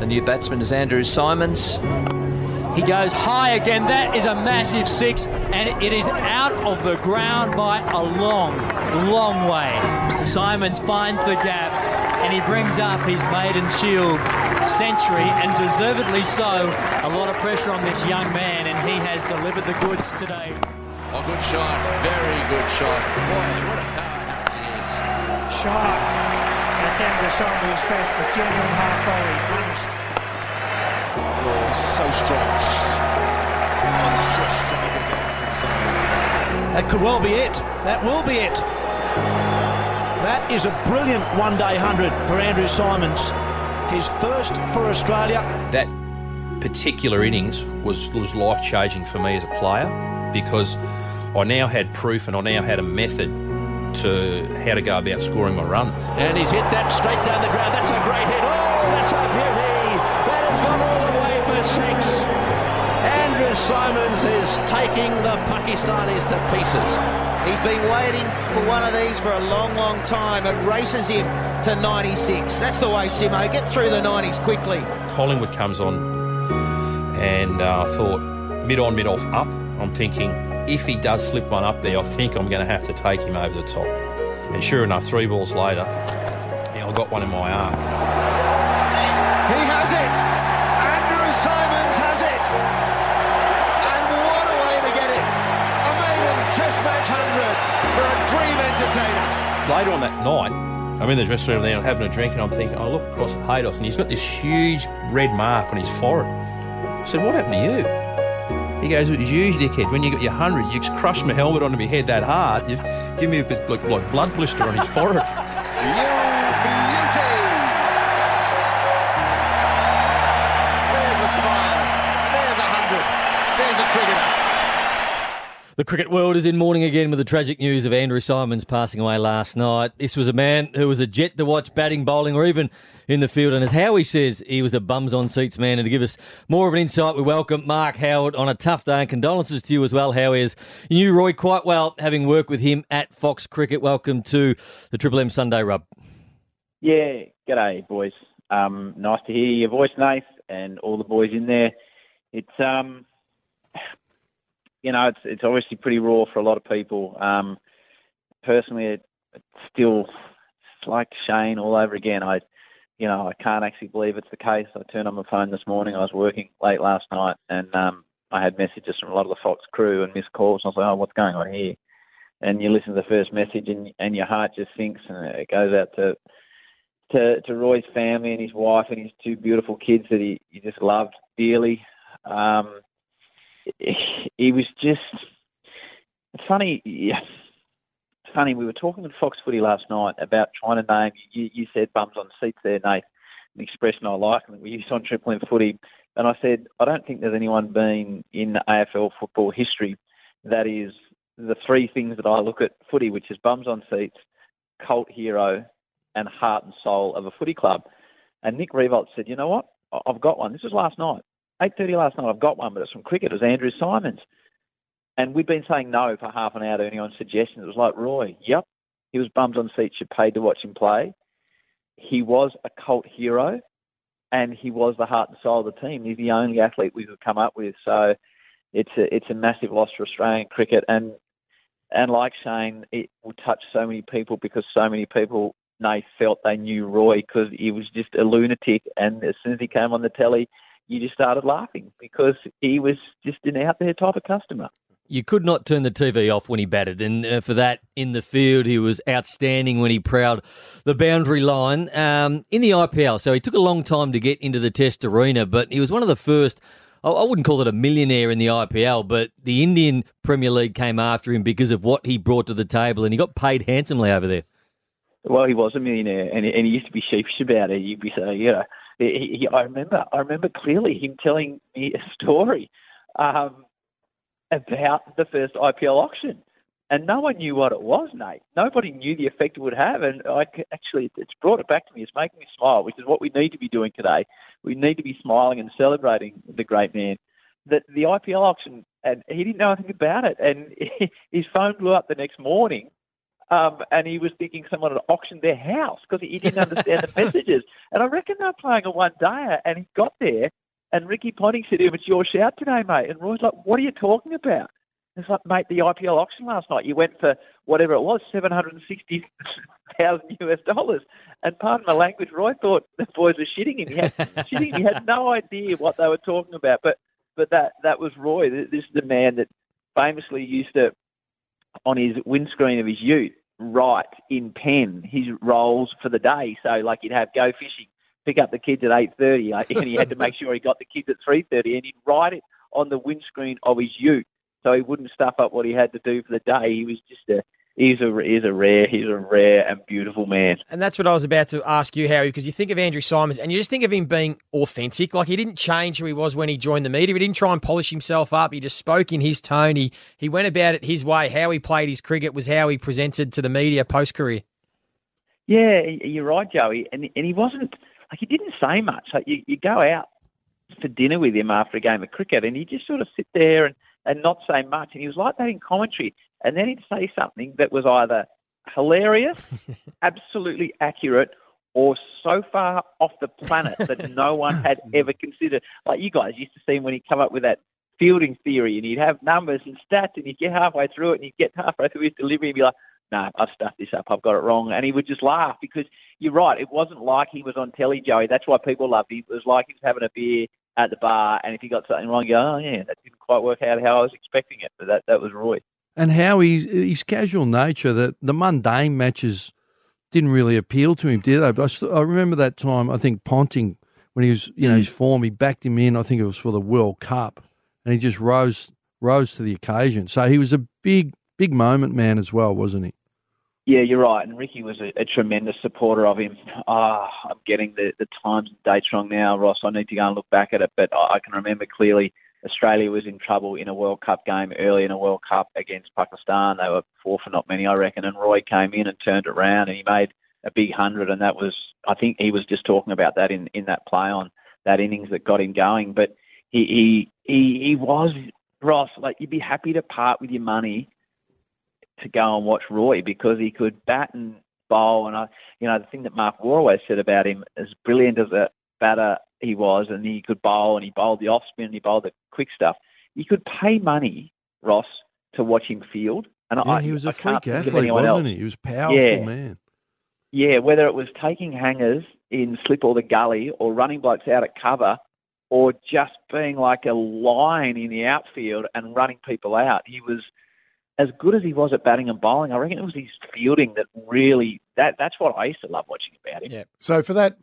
The new batsman is Andrew Symonds. He goes high again. That is a massive six, and it is out of the ground by a long, long way. Symonds finds the gap, and he brings up his maiden Shield century, and deservedly so. A lot of pressure on this young man, and he has delivered the goods today. Oh, good shot. Very good shot. Boy, what a powerhouse he is. Shot. That's Andrew Symonds' best. A genuine half volley. Punished. Oh, so strong. Monstrous strike again from Symonds. That could well be it. That will be it. That is a brilliant one-day 100 for Andrew Symonds. His first for Australia. That particular innings was life-changing for me as a player, because I now had proof and I now had a method to how to go about scoring my runs. And he's hit that straight down the ground. That's a great hit. Oh, that's a beauty. That has gone all the way for six. Andrew Symonds is taking the Pakistanis to pieces. He's been waiting for one of these for a long, long time. It races him to 96. That's the way, Simo. Get through the 90s quickly. Collingwood comes on, and I thought mid-on, mid-off, up. I'm thinking, if he does slip one up there, I think I'm going to have to take him over the top. And sure enough, 3 balls later, I got one in my arc. He has it! Andrew Symonds has it! And what a way to get it! A maiden Test match 100 for a dream entertainer. Later on that night, I'm in the dressing room there, I'm having a drink, and I'm thinking, I look across at Haydos, and he's got this huge red mark on his forehead. I said, what happened to you? He goes, it was you, dickhead. When you got your 100, you crushed my helmet onto my head that hard. You give me a bit like blood blister on his forehead. You beauty! There's a smile. There's a 100. There's a cricketer. The cricket world is in mourning again with the tragic news of Andrew Symonds passing away last night. This was a man who was a jet to watch batting, bowling, or even in the field. And as Howie says, he was a bums-on-seats man. And to give us more of an insight, we welcome Mark Howard on a tough day. And condolences to you as well, Howie, as you knew Roy quite well, having worked with him at Fox Cricket. Welcome to the Triple M Sunday Rub. Yeah, g'day, boys. Nice to hear your voice, Nath, and all the boys in there. It's it's obviously pretty raw for a lot of people. Personally, it's still like Shane all over again. I can't actually believe it's the case. I turned on my phone this morning. I was working late last night, and I had messages from a lot of the Fox crew and missed calls. And I was like, oh, what's going on here? And you listen to the first message, and your heart just sinks, and it goes out to Roy's family and his wife and his 2 beautiful kids that he just loved dearly. He was just... It's funny. Yeah. It's funny. We were talking with Fox Footy last night about trying to name... You said bums on seats there, Nate. An expression I like and that we use on Triple M Footy. And I said, I don't think there's anyone been in AFL football history that is the 3 things that I look at footy, which is bums on seats, cult hero, and heart and soul of a footy club. And Nick Riewoldt said, you know what? I've got one. This was last night. 8:30 last night, I've got one, but it's from cricket. It was Andrew Symonds. And we've been saying no for half an hour to anyone's suggestions. It was like, Roy, yep, he was bums on seats. You paid to watch him play. He was a cult hero, and he was the heart and soul of the team. He's the only athlete we could come up with. So it's a massive loss for Australian cricket. And like Shane, it will touch so many people because so many people, they felt they knew Roy because he was just a lunatic. And as soon as he came on the telly, you just started laughing because he was just an out there type of customer. You could not turn the TV off when he batted, and for that, in the field, he was outstanding when he prowled the boundary line in the IPL. So he took a long time to get into the Test arena, but he was one of the first. I wouldn't call it a millionaire in the IPL, but the Indian Premier League came after him because of what he brought to the table, and he got paid handsomely over there. Well, he was a millionaire, and he used to be sheepish about it. You'd be saying, I remember clearly him telling me a story about the first IPL auction, and no one knew what it was, Nate. Nobody knew the effect it would have, and it's brought it back to me. It's making me smile, which is what we need to be doing today. We need to be smiling and celebrating the great man. That the IPL auction, and he didn't know anything about it, and his phone blew up the next morning And he was thinking someone had auctioned their house because he didn't understand the messages. And I reckon they were playing a one-dayer, and he got there, and Ricky Ponting said to him, "It's your shout today, mate." And Roy's like, "What are you talking about?" It's like, "Mate, the IPL auction last night, you went for whatever it was, $760,000 US." And pardon my language, Roy thought the boys were shitting him. He had no idea what they were talking about. But that was Roy. This is the man that famously used to, on his windscreen of his ute, write in pen his roles for the day. So, like, he'd have go fishing, pick up the kids at 8:30, and he had to make sure he got the kids at 3:30, and he'd write it on the windscreen of his ute so he wouldn't stuff up what he had to do for the day. He was just he's a rare and beautiful man. And that's what I was about to ask you, Harry, because you think of Andrew Symonds and you just think of him being authentic. Like, he didn't change who he was when he joined the media. He didn't try and polish himself up. He just spoke in his tone. He went about it his way. How he played his cricket was how he presented to the media post-career. Yeah, you're right, Joey. And he wasn't, like, he didn't say much. Like, you go out for dinner with him after a game of cricket and he just sort of sit there and not say much. And he was like that in commentary. And then he'd say something that was either hilarious, absolutely accurate, or so far off the planet that no one had ever considered. Like, you guys used to see him when he'd come up with that fielding theory and he'd have numbers and stats and he'd get halfway through it and he'd get halfway through his delivery and be like, "No, I've stuffed this up. I've got it wrong." And he would just laugh because you're right. It wasn't like he was on telly, Joey. That's why people loved him. It was like he was having a beer at the bar, and if he got something wrong, you go, "Oh, yeah, that didn't quite work out how I was expecting it." But that was Roy. And how his casual nature, that the mundane matches didn't really appeal to him, did they? But I remember that time, I think Ponting, when he was, his form, he backed him in, I think it was for the World Cup, and he just rose to the occasion. So he was a big moment man as well, wasn't he? Yeah, you're right. And Ricky was a tremendous supporter of him. I'm getting the times and dates wrong now, Ross. I need to go and look back at it. But I can remember clearly Australia was in trouble in a World Cup game early in a World Cup against Pakistan. They were 4 for not many, I reckon. And Roy came in and turned it around and he made a big 100. And that was, I think he was just talking about that in that play on that innings that got him going. But he was, Ross, like, you'd be happy to part with your money to go and watch Roy because he could bat and bowl. And the thing that Mark Waugh always said about him, as brilliant as a batter he was, and he could bowl, and he bowled the off spin, and he bowled the quick stuff. You could pay money, Ross, to watch him field. And he was a freak athlete, wasn't he? He was a powerful man. Yeah, whether it was taking hangers in slip or the gully, or running blokes out at cover, or just being like a lion in the outfield and running people out. He was as good as he was at batting and bowling. I reckon it was his fielding that really that's what I used to love watching about him. Yeah. So for those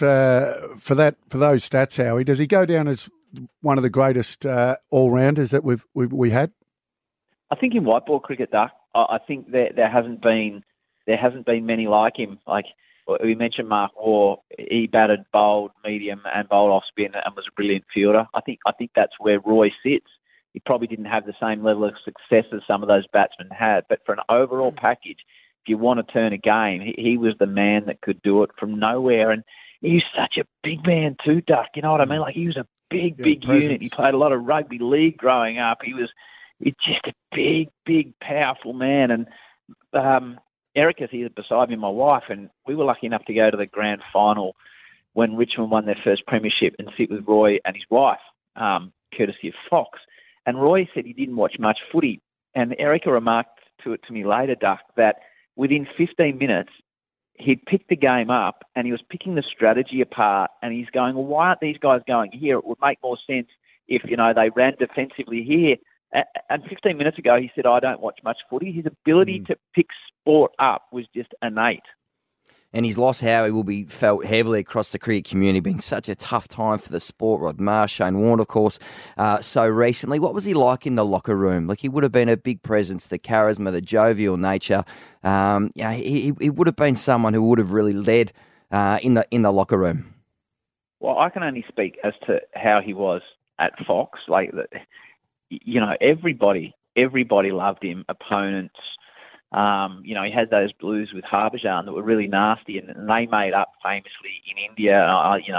stats, Howie, does he go down as one of the greatest all rounders that we had? I think in white ball cricket, Duck, I think there hasn't been many like him. Like we mentioned, Mark Waugh, he batted, bowled medium and bowled off spin and was a brilliant fielder. I think that's where Roy sits. He probably didn't have the same level of success as some of those batsmen had, but for an overall package, if you want to turn a game, he was the man that could do it from nowhere. And he was such a big man too, Duck. You know what I mean? Like, he was a big unit. He played a lot of rugby league growing up. He's just a big, powerful man. And Erica's here beside me, my wife, and we were lucky enough to go to the grand final when Richmond won their first premiership and sit with Roy and his wife, courtesy of Fox. And Roy said he didn't watch much footy. And Erica remarked to me later, Duck, that within 15 minutes, he'd picked the game up and he was picking the strategy apart. And he's going, well, why aren't these guys going here? It would make more sense if, they ran defensively here. And 15 minutes ago, he said, I don't watch much footy. His ability to pick sport up was just innate. And his loss, Howie, will be felt heavily across the cricket community, being such a tough time for the sport. Rod Marsh, Shane Warne, of course, so recently. What was he like in the locker room? Like, he would have been a big presence, the charisma, the jovial nature. He would have been someone who would have really led in the locker room. Well, I can only speak as to how he was at Fox. Like, everybody loved him, opponents. He had those blues with Harbhajan that were really nasty, and they made up famously in India.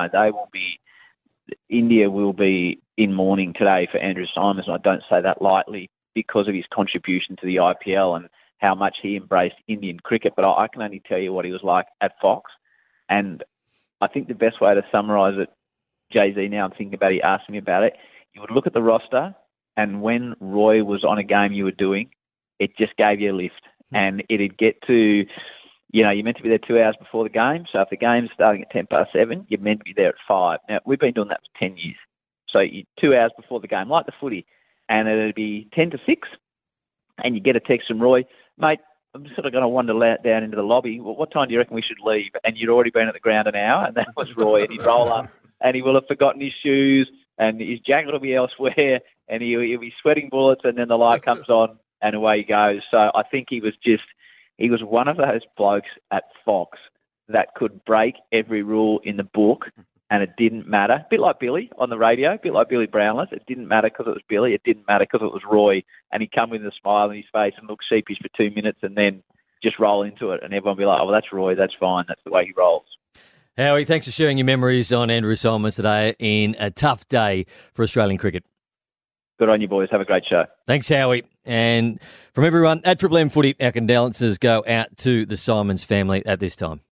India will be in mourning today for Andrew Symonds, and I don't say that lightly because of his contribution to the IPL and how much he embraced Indian cricket, but I can only tell you what he was like at Fox. And I think the best way to summarise it, Jay-Z, now I'm thinking about it, he asked me about it, you would look at the roster, and when Roy was on a game you were doing, it just gave you a lift. And it'd get to, you're meant to be there 2 hours before the game, so if the game's starting at 7:10, you're meant to be there at 5. Now, we've been doing that for 10 years. So 2 hours before the game, like the footy, and it'd be 10 to 6, and you get a text from Roy, mate, I'm sort of going to wander down into the lobby. Well, what time do you reckon we should leave? And you'd already been at the ground an hour, and that was Roy. And he'd roll up, and he will have forgotten his shoes, and his jacket will be elsewhere, and he'll be sweating bullets, and then the light comes on, and away he goes. So I think he was one of those blokes at Fox that could break every rule in the book, and it didn't matter. A bit like Billy on the radio, a bit like Billy Brownless. It didn't matter because it was Billy. It didn't matter because it was Roy. And he'd come with a smile on his face and look sheepish for 2 minutes and then just roll into it. And everyone would be like, oh, well, that's Roy. That's fine. That's the way he rolls. Howie, thanks for sharing your memories on Andrew Symonds today in a tough day for Australian cricket. Good on you, boys. Have a great show. Thanks, Howie. And from everyone at Triple M Footy, our condolences go out to the Symonds family at this time.